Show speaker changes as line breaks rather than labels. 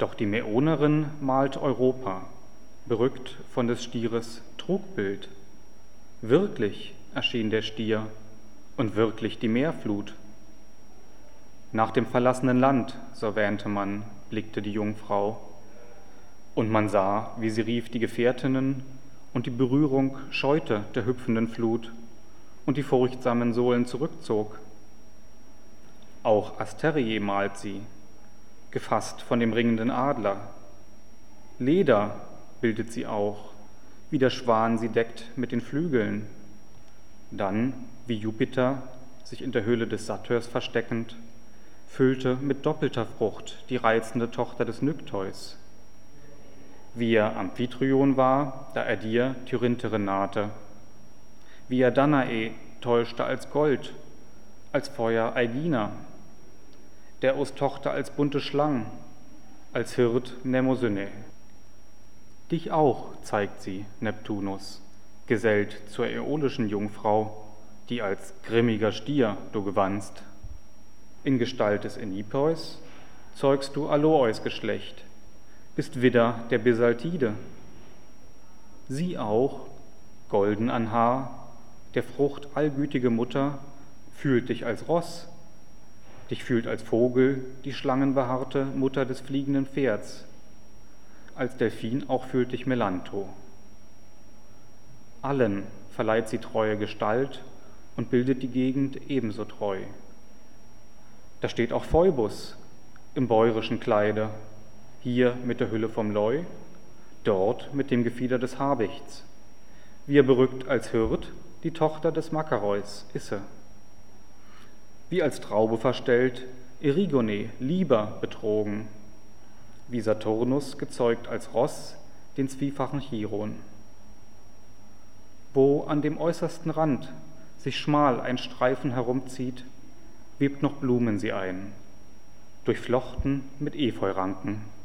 Doch die Mäonerin malt Europa, berückt von des Stieres Trugbild. Wirklich erschien der Stier und wirklich die Meerflut. Nach dem verlassenen Land, so wähnte man, blickte die Jungfrau. Und man sah, wie sie rief die Gefährtinnen, und die Berührung scheute der hüpfenden Flut und die furchtsamen Sohlen zurückzog. Auch Asterie malt sie, gefasst von dem ringenden Adler. Leder bildet sie auch, wie der Schwan sie deckt mit den Flügeln. Dann, wie Jupiter, sich in der Höhle des Satyrs versteckend, füllte mit doppelter Frucht die reizende Tochter des Nykteus. Wie er Amphitryon war, da er dir, Tyrinthere, nahte. Wie er Danae täuschte als Gold, als Feuer Aegina. Der Tochter als bunte Schlang, als Hirt Mnemosyne. Dich auch zeigt sie, Neptunus, gesellt zur äolischen Jungfrau, die als grimmiger Stier du gewannst. In Gestalt des Enipeus zeugst du Aloeus Geschlecht, bist Widder der Bisaltide. Sie auch, golden an Haar, der Frucht allgütige Mutter, fühlt dich als Ross, dich fühlt als Vogel die schlangenbehaarte Mutter des fliegenden Pferds, als Delphin auch fühlt dich Melanto. Allen verleiht sie treue Gestalt und bildet die Gegend ebenso treu. Da steht auch Phoebus im bäurischen Kleide, hier mit der Hülle vom Leu, dort mit dem Gefieder des Habichts. Wie er berückt als Hirt die Tochter des Makareus, Isse. Wie als Traube verstellt, Erigone, Liber betrogen. Wie Saturnus gezeugt als Ross, den zwiefachen Chiron. Wo an dem äußersten Rand sich schmal ein Streifen herumzieht, webt noch Blumen sie ein, durchflochten mit Efeuranken.